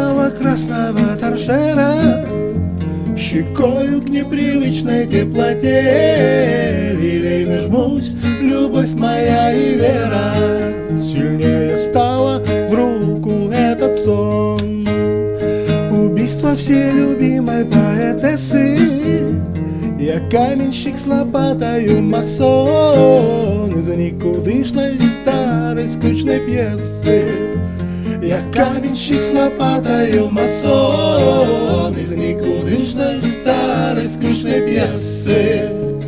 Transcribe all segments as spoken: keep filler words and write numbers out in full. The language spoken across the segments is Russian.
притушенного красного торшера, щекою к непривычной теплоте. Лилейно жмусь, любовь моя и вера, сильнее стала в руку этот сон. Убийство вселюбимой поэтессы, я каменщик с лопатою масон. Из-за никудышной старой скучной пьесы я каменщик с лопатою масон. Из-за никудышной старой скучной пьесы.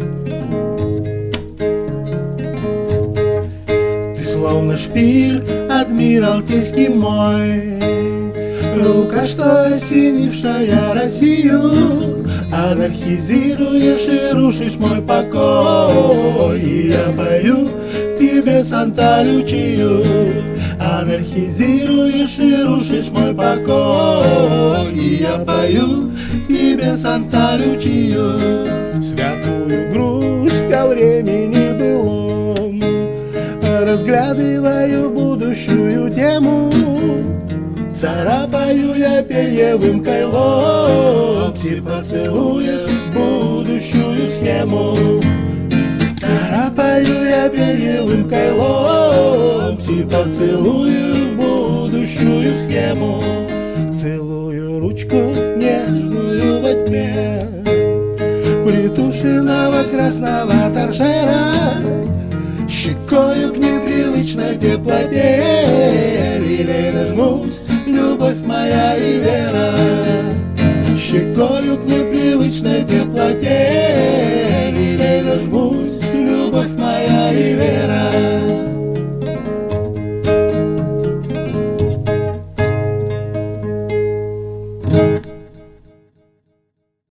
Ты словно шпиль адмиралтейский мой, рука, что осенившая Россию. Анархизируешь и рушишь мой покой, и я пою тебе Санта-Лючию. Анархизируешь и рушишь мой покой, и я пою тебе Санта-Лючию. Святую грусть ко времени былом разглядываю будущую тему. Царапаю я перьевым кайлом, типа целуя будущую схему. Царапаю я перьевым кайлом, типа целую будущую схему. Целую ручку нежную во тьме притушенного красного торшера, щекою к непривычной теплоте. Лилейно жмусь, любовь моя и вера, щекою к непривычной